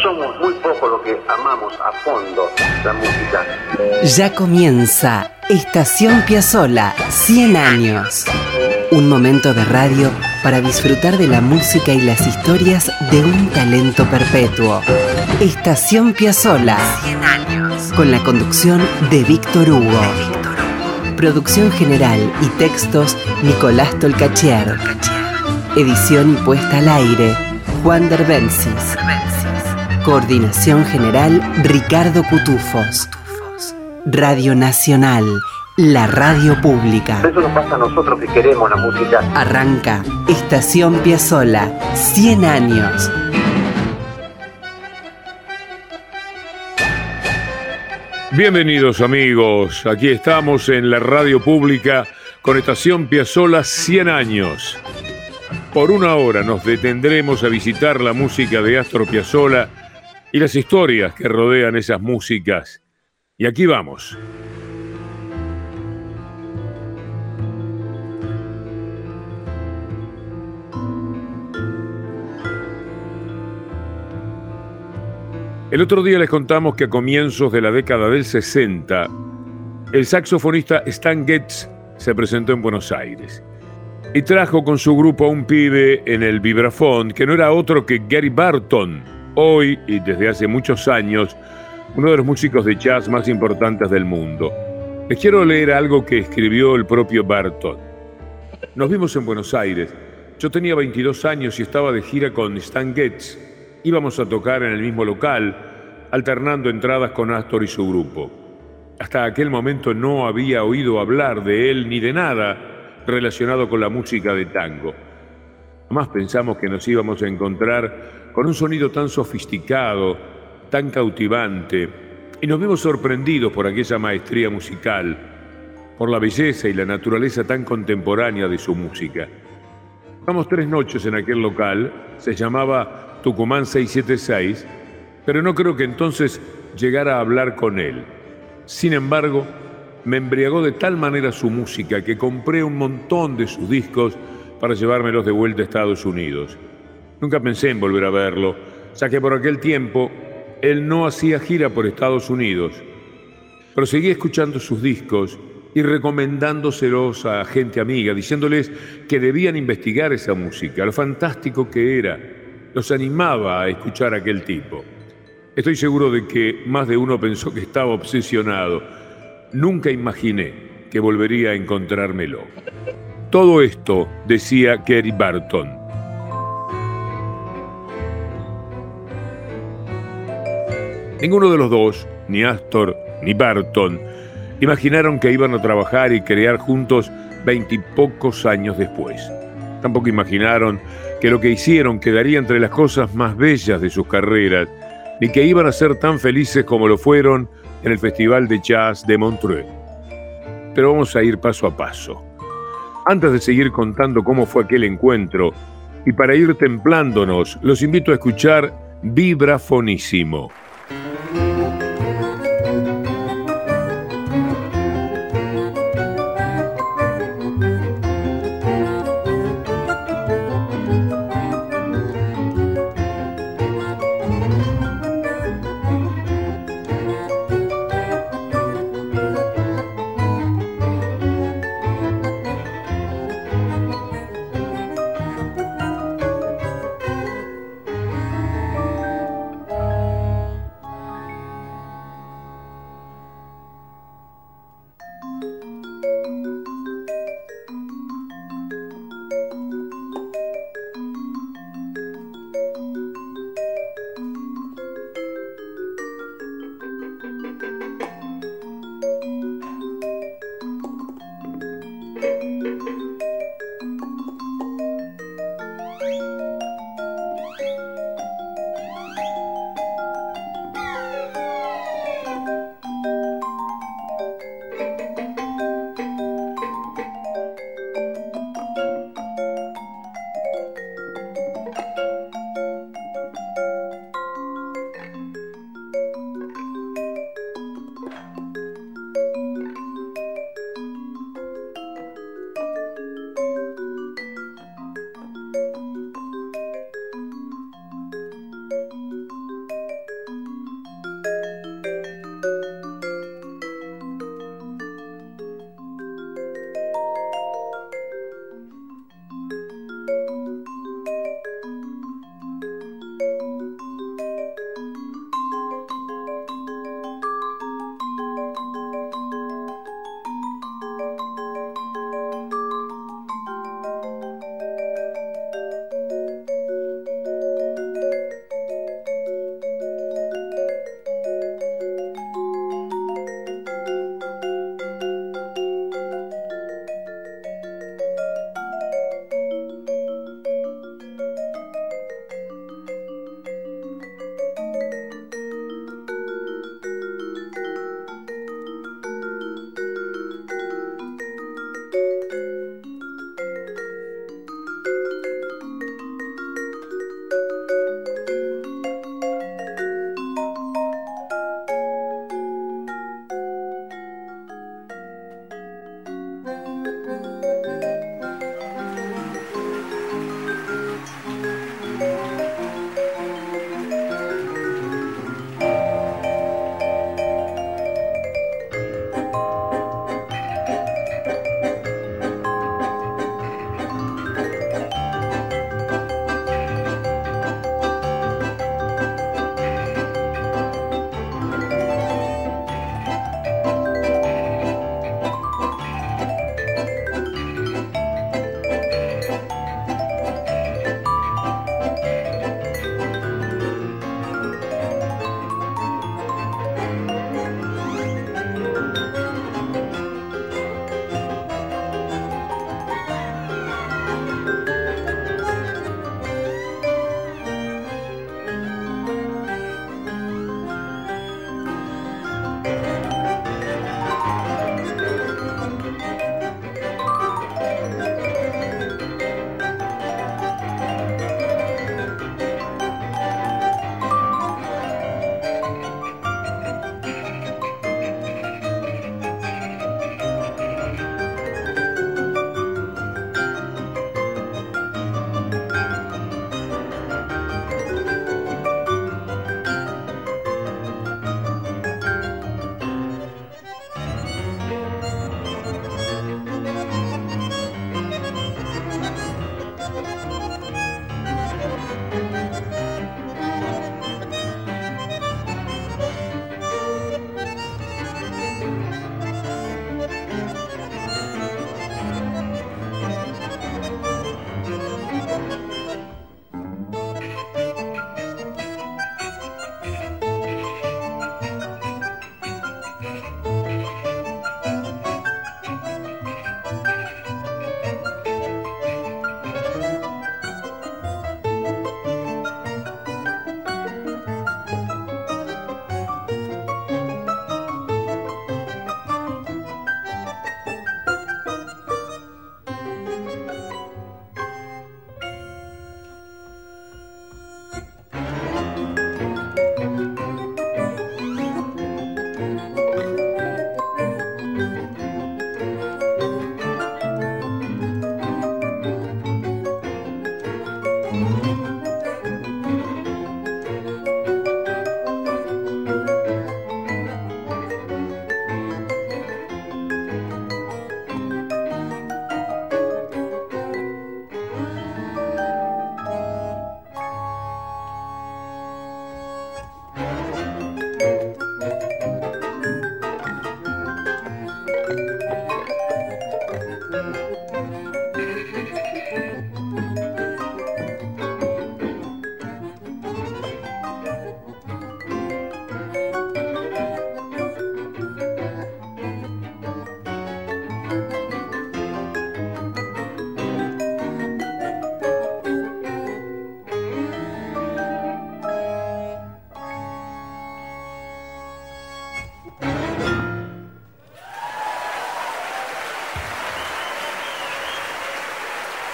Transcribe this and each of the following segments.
somos muy pocos los que amamos a fondo la música. Ya comienza Estación Piazzolla, 100 años. Un momento de radio para disfrutar de la música y las historias de un talento perpetuo. Estación Piazzolla, 100 años. Con la conducción de Víctor Hugo. Producción general y textos, Nicolás Tolcachier. Edición y puesta al aire, Juan Derbencis. Coordinación general, Ricardo Cutufos. Radio Nacional, la radio pública. Eso nos pasa a nosotros que queremos la música. Arranca Estación Piazzolla, 100 años. Bienvenidos amigos, aquí estamos en la radio pública con Estación Piazzolla 100 años. Por una hora nos detendremos a visitar la música de Astor Piazzolla y las historias que rodean esas músicas. Y aquí vamos. El otro día les contamos que a comienzos de la década del 60, el saxofonista Stan Getz se presentó en Buenos Aires y trajo con su grupo a un pibe en el vibrafón que no era otro que Gary Burton, hoy y desde hace muchos años uno de los músicos de jazz más importantes del mundo. Les quiero leer algo que escribió el propio Burton. Nos vimos en Buenos Aires. Yo tenía 22 años y estaba de gira con Stan Getz. Íbamos a tocar en el mismo local, alternando entradas con Astor y su grupo. Hasta aquel momento no había oído hablar de él ni de nada relacionado con la música de tango. Jamás pensamos que nos íbamos a encontrar con un sonido tan sofisticado, tan cautivante, y nos vimos sorprendidos por aquella maestría musical, por la belleza y la naturaleza tan contemporánea de su música. Pasamos 3 noches en aquel local, se llamaba Tucumán 676, pero no creo que entonces llegara a hablar con él. Sin embargo, me embriagó de tal manera su música que compré un montón de sus discos para llevármelos de vuelta a Estados Unidos. Nunca pensé en volver a verlo, ya que por aquel tiempo él no hacía gira por Estados Unidos, pero seguía escuchando sus discos y recomendándoselos a gente amiga, diciéndoles que debían investigar esa música, lo fantástico que era. Los animaba a escuchar a aquel tipo. Estoy seguro de que más de uno pensó que estaba obsesionado. Nunca imaginé que volvería a encontrármelo. Todo esto decía Gary Burton. Ninguno de los dos, ni Astor ni Burton, imaginaron que iban a trabajar y crear juntos 20 y pocos años después. Tampoco imaginaron que lo que hicieron quedaría entre las cosas más bellas de sus carreras, ni que iban a ser tan felices como lo fueron en el Festival de Jazz de Montreux. Pero vamos a ir paso a paso. Antes de seguir contando cómo fue aquel encuentro, y para ir templándonos, los invito a escuchar Vibrafonísimo.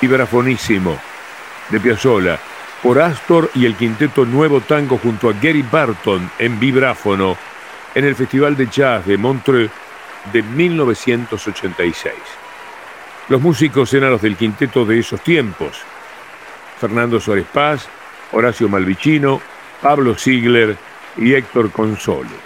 Vibrafonísimo de Piazzolla por Astor y el quinteto Nuevo Tango junto a Gary Burton en vibráfono en el Festival de Jazz de Montreux de 1986. Los músicos eran los del quinteto de esos tiempos: Fernando Suárez Paz, Horacio Malvicino, Pablo Ziegler y Héctor Console.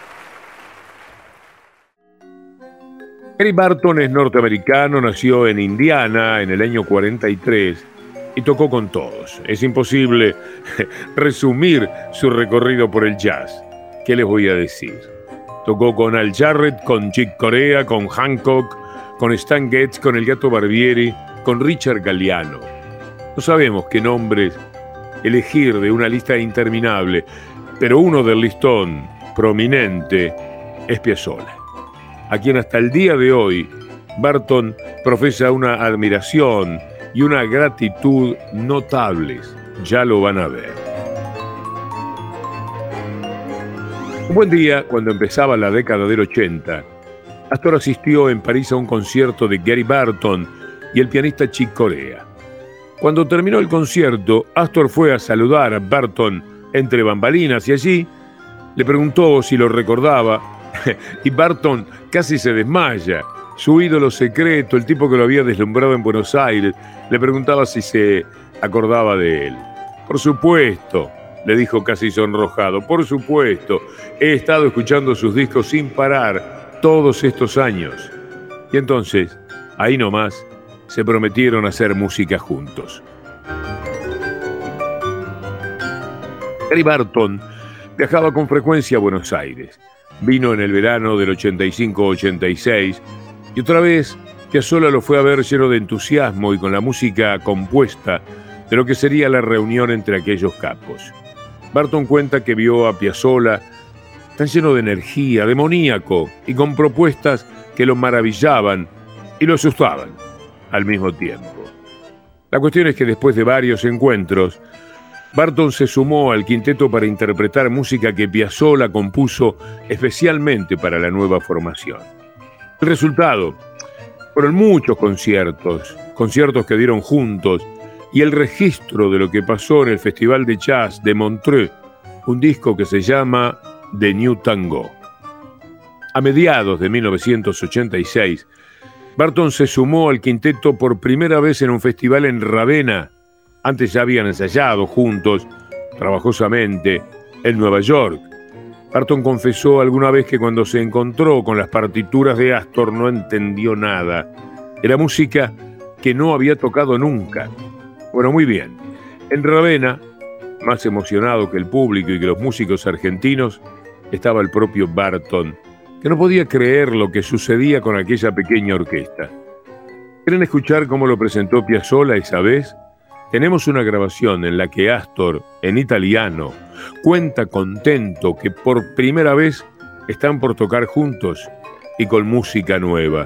Gary Burton es norteamericano, nació en Indiana en el año 43 y tocó con todos. Es imposible resumir su recorrido por el jazz. ¿Qué les voy a decir? Tocó con Al Jarrett, con Chick Corea, con Hancock, con Stan Getz, con el Gato Barbieri, con Richard Galliano. No sabemos qué nombres elegir de una lista interminable, pero uno del listón prominente es Piazzolla, a quien hasta el día de hoy Burton profesa una admiración y una gratitud notables. Ya lo van a ver. Un buen día, cuando empezaba la década del 80, Astor asistió en París a un concierto de Gary Burton y el pianista Chick Corea. Cuando terminó el concierto, Astor fue a saludar a Burton entre bambalinas y allí le preguntó si lo recordaba y Burton casi se desmaya. Su ídolo secreto, el tipo que lo había deslumbrado en Buenos Aires, le preguntaba si se acordaba de él. Por supuesto, le dijo casi sonrojado, por supuesto, he estado escuchando sus discos sin parar todos estos años. Y entonces, ahí nomás, se prometieron hacer música juntos. Gary Burton viajaba con frecuencia a Buenos Aires. Vino en el verano del 85-86 y otra vez Piazzolla lo fue a ver lleno de entusiasmo y con la música compuesta de lo que sería la reunión entre aquellos capos. Burton cuenta que vio a Piazzolla tan lleno de energía, demoníaco y con propuestas que lo maravillaban y lo asustaban al mismo tiempo. La cuestión es que después de varios encuentros, Burton se sumó al quinteto para interpretar música que Piazzolla compuso especialmente para la nueva formación. El resultado fueron muchos conciertos que dieron juntos, y el registro de lo que pasó en el Festival de Jazz de Montreux, un disco que se llama The New Tango. A mediados de 1986, Burton se sumó al quinteto por primera vez en un festival en Ravenna. Antes ya habían ensayado juntos, trabajosamente, en Nueva York. Burton confesó alguna vez que cuando se encontró con las partituras de Astor no entendió nada. Era música que no había tocado nunca. Bueno, muy bien. En Ravenna, más emocionado que el público y que los músicos argentinos, estaba el propio Burton, que no podía creer lo que sucedía con aquella pequeña orquesta. ¿Quieren escuchar cómo lo presentó Piazzolla esa vez? Tenemos una grabación en la que Astor, en italiano, cuenta contento que por primera vez están por tocar juntos y con música nueva.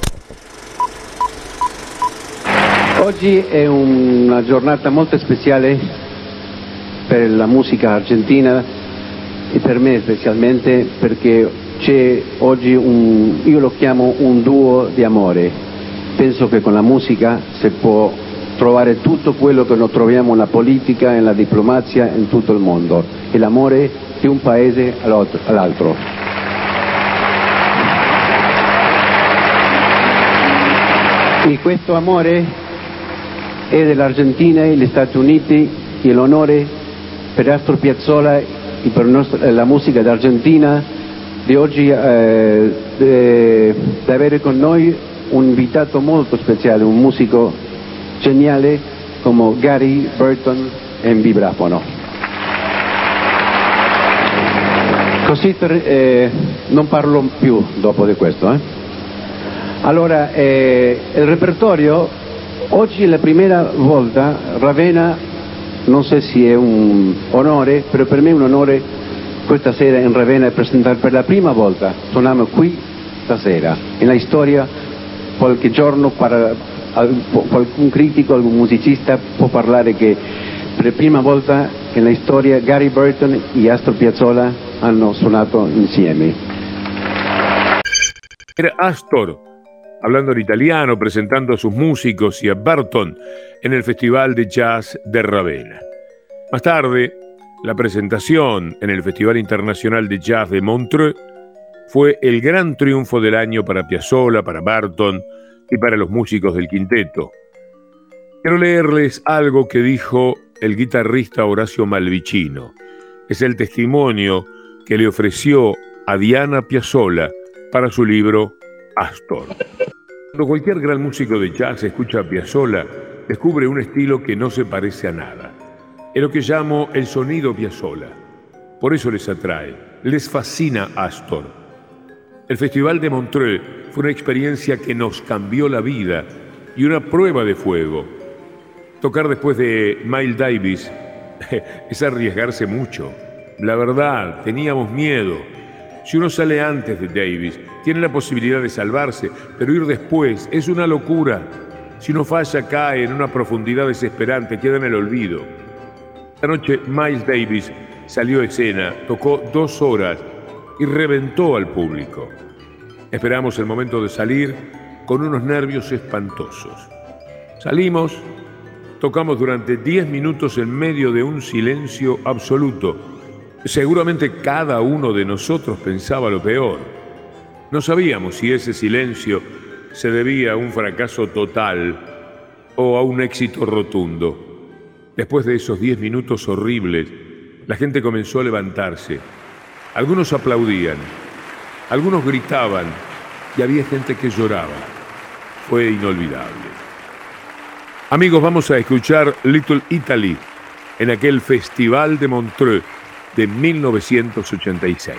Oggi è una giornata molto speciale per la musica argentina e per me specialmente perché c'è oggi io lo chiamo un duo di amore. Penso che con la musica si può trovare tutto quello che non troviamo nella politica, nella diplomazia, in tutto il mondo, e l'amore di un paese all'altro. E questo amore è dell'Argentina e degli Stati Uniti, e l'onore per Astor Piazzolla e per la musica d'Argentina di oggi di avere con noi un invitato molto speciale, un musico geniale come Gary Burton in vibrafono. Così non parlo più dopo di questo. Allora, il repertorio, oggi è la prima volta, Ravenna, non so se è un onore, però per me è un onore questa sera in Ravenna presentare per la prima volta, suoniamo qui stasera, nella storia qualche giorno qualcun critico, algún musicista può parlare che per la prima volta nella storia Gary Burton e Astor Piazzolla hanno suonato insieme. Era Astor hablando en italiano, presentando a sus músicos y a Barton en el Festival de Jazz de Ravenna. Más tarde, la presentación en el Festival Internacional de Jazz de Montreux fue el gran triunfo del año para Piazzolla, para Barton y para los músicos del quinteto. Quiero leerles algo que dijo el guitarrista Horacio Malvicino. Es el testimonio que le ofreció a Diana Piazzolla para su libro Astor. Cuando cualquier gran músico de jazz escucha a Piazzolla, descubre un estilo que no se parece a nada. Es lo que llamo el sonido Piazzolla. Por eso les atrae, les fascina Astor. El Festival de Montreux fue una experiencia que nos cambió la vida y una prueba de fuego. Tocar después de Miles Davis es arriesgarse mucho. La verdad, teníamos miedo. Si uno sale antes de Davis, tiene la posibilidad de salvarse, pero ir después es una locura. Si uno falla, cae en una profundidad desesperante, queda en el olvido. Esta noche Miles Davis salió a escena, tocó 2 horas y reventó al público. Esperamos el momento de salir con unos nervios espantosos. Salimos, tocamos durante 10 minutos en medio de un silencio absoluto. Seguramente cada uno de nosotros pensaba lo peor. No sabíamos si ese silencio se debía a un fracaso total o a un éxito rotundo. Después de esos 10 minutos horribles, la gente comenzó a levantarse. Algunos aplaudían, algunos gritaban y había gente que lloraba. Fue inolvidable. Amigos, vamos a escuchar Little Italy en aquel Festival de Montreux de 1986.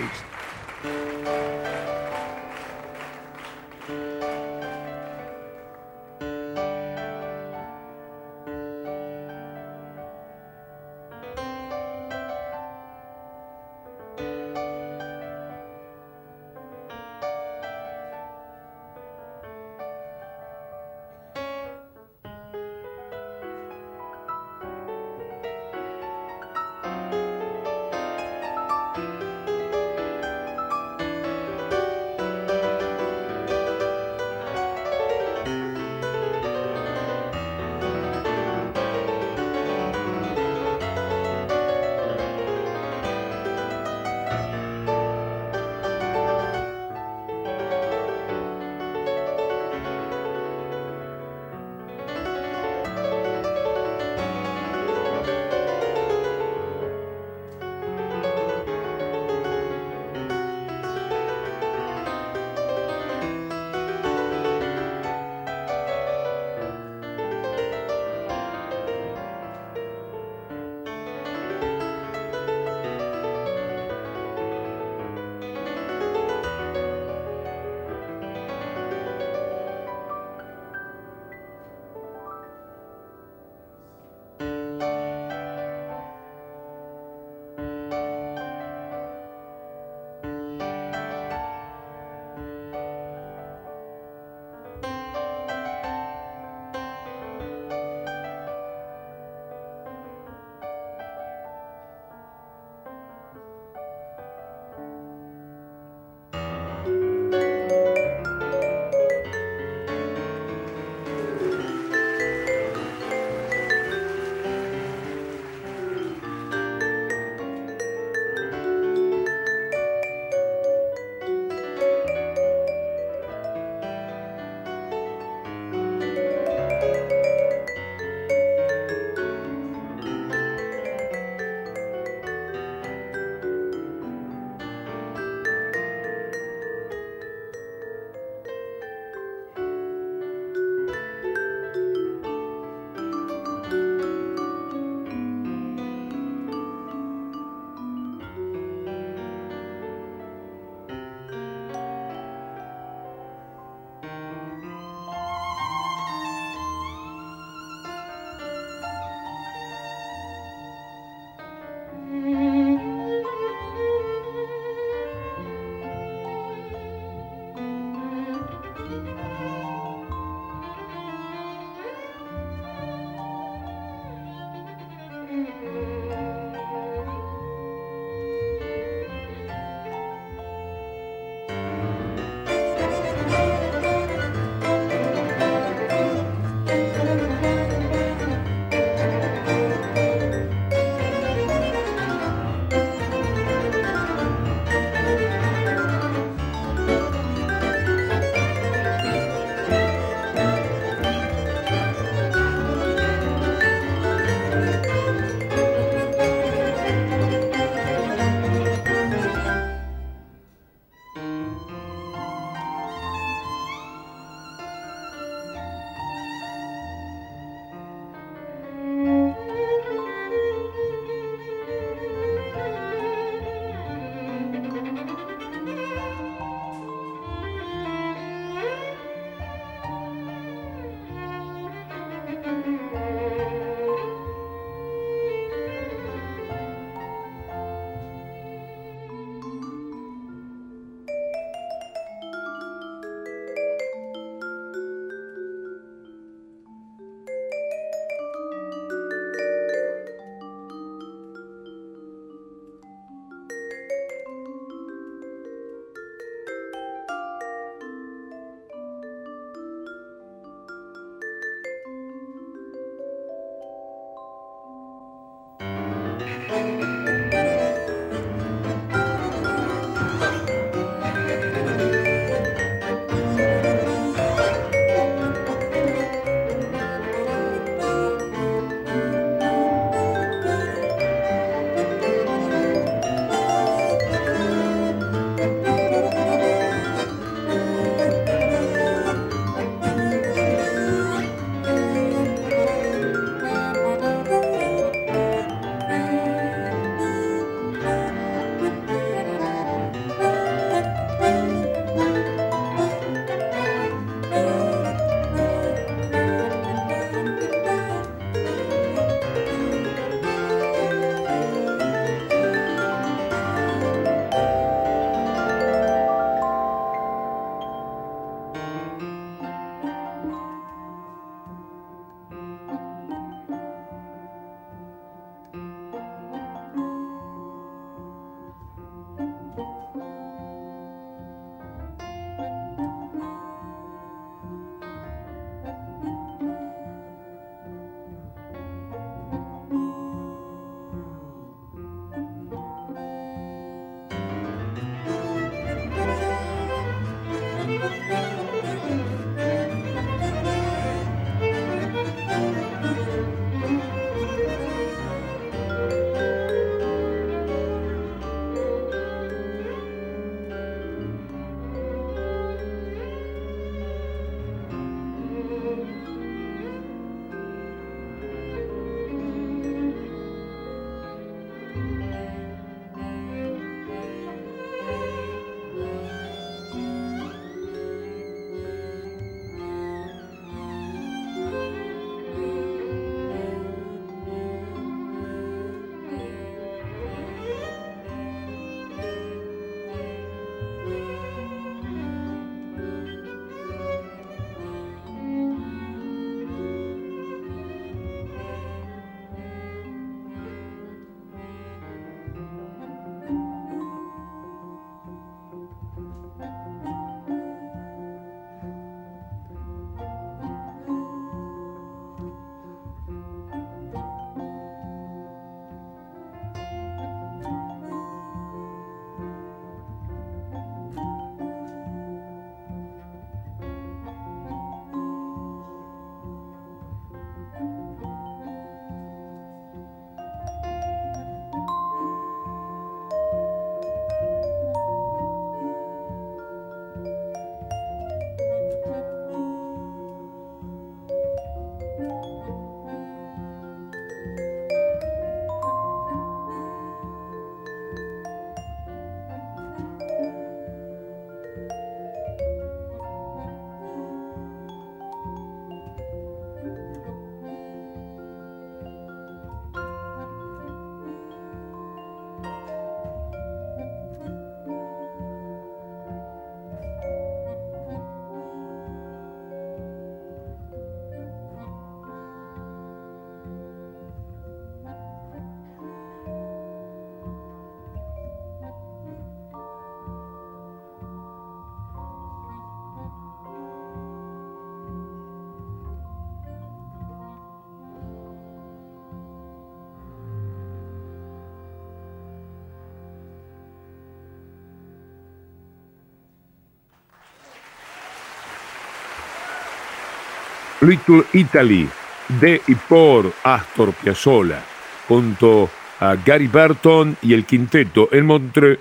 Little Italy, de y por Astor Piazzolla, junto a Gary Burton y el quinteto en Montreux,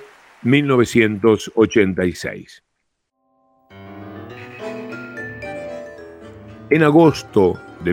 1986. En agosto de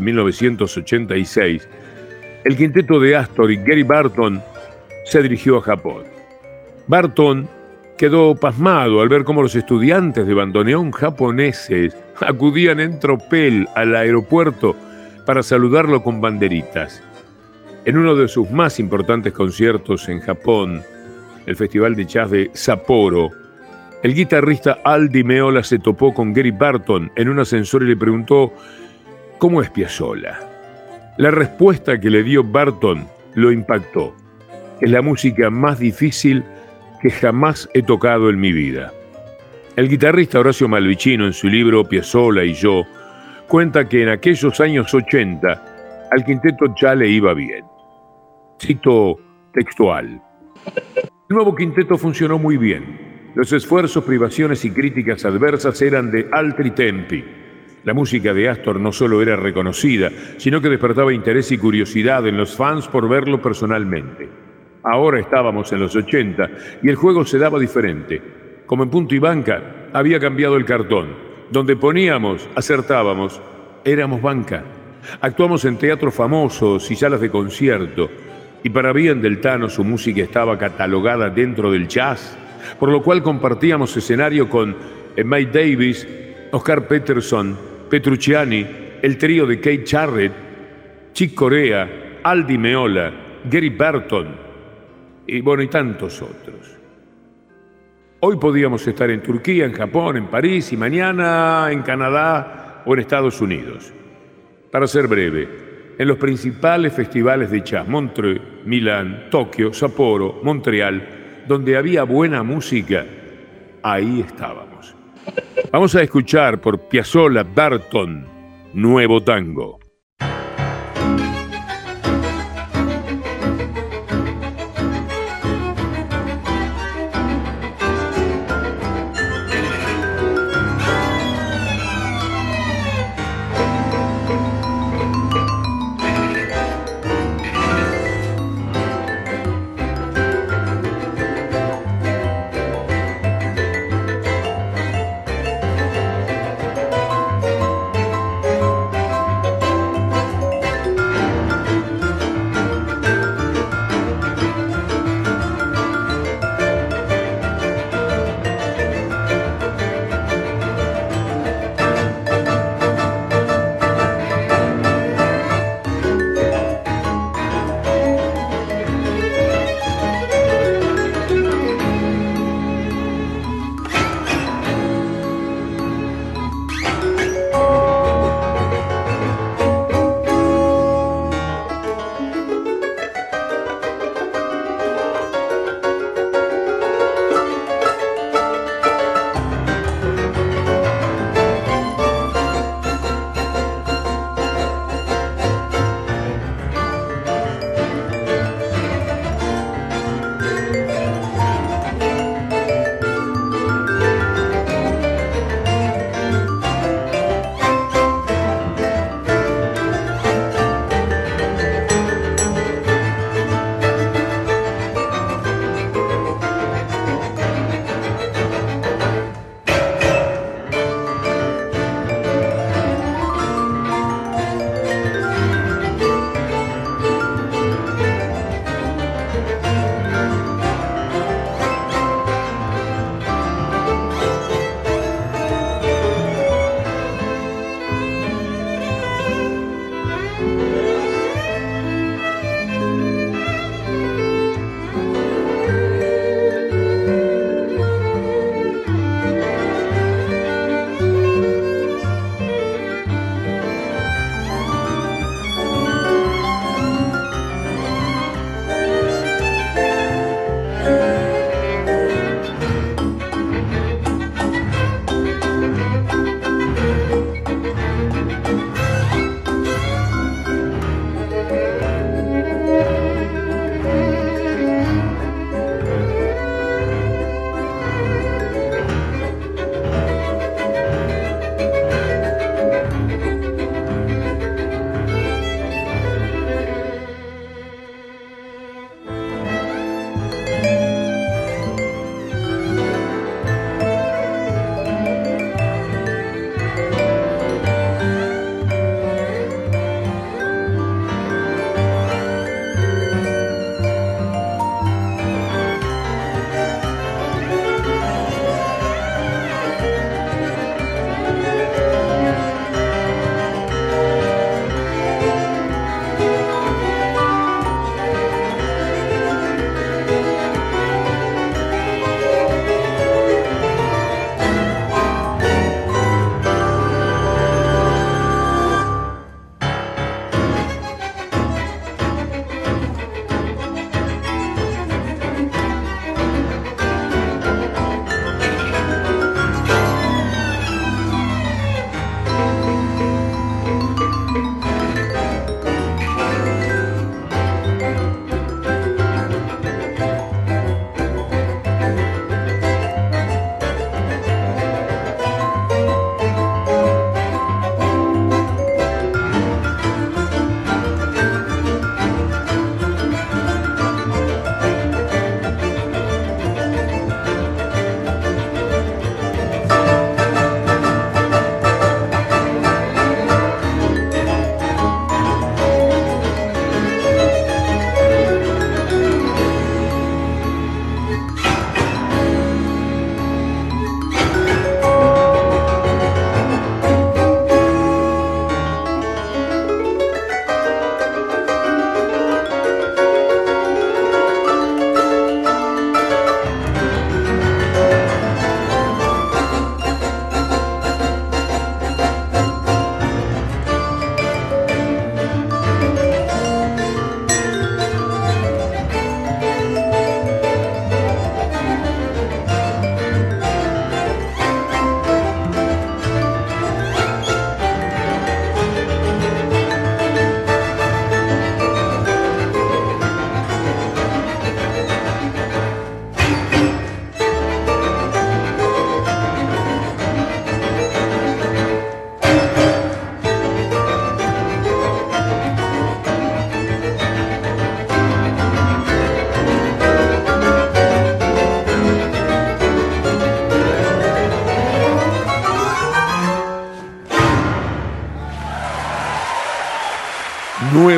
1986, el quinteto de Astor y Gary Burton se dirigió a Japón. Burton quedó pasmado al ver cómo los estudiantes de bandoneón japoneses acudían en tropel al aeropuerto para saludarlo con banderitas. En uno de sus más importantes conciertos en Japón, el Festival de Jazz de Sapporo, el guitarrista Al Di Meola se topó con Gary Burton en un ascensor y le preguntó ¿cómo es Piazzolla? La respuesta que le dio Burton lo impactó. Es la música más difícil que jamás he tocado en mi vida. El guitarrista Horacio Malvicino, en su libro Piazzolla y yo, cuenta que en aquellos años 80 al quinteto ya le iba bien. Cito textual. El nuevo quinteto funcionó muy bien. Los esfuerzos, privaciones y críticas adversas eran de altri tempi. La música de Astor no solo era reconocida, sino que despertaba interés y curiosidad en los fans por verlo personalmente. Ahora estábamos en los 80 y el juego se daba diferente. Como en punto y banca, había cambiado el cartón. Donde poníamos, acertábamos, éramos banca. Actuamos en teatros famosos y salas de concierto. Y para bien del Tano, su música estaba catalogada dentro del jazz, por lo cual compartíamos escenario con Miles Davis, Oscar Peterson, Petrucciani, el trío de Keith Jarrett, Chick Corea, Al Di Meola, Gary Burton y tantos otros. Hoy podíamos estar en Turquía, en Japón, en París y mañana en Canadá o en Estados Unidos. Para ser breve, en los principales festivales de jazz, Montreux, Milán, Tokio, Sapporo, Montreal, donde había buena música, ahí estábamos. Vamos a escuchar por Piazzolla Burton, Nuevo Tango.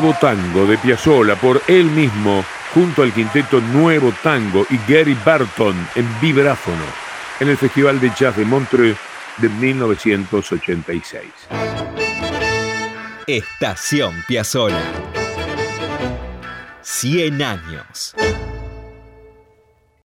Nuevo Tango de Piazzolla por él mismo, junto al quinteto Nuevo Tango y Gary Burton en vibráfono, en el Festival de Jazz de Montreux de 1986. Estación Piazzolla. 100 años.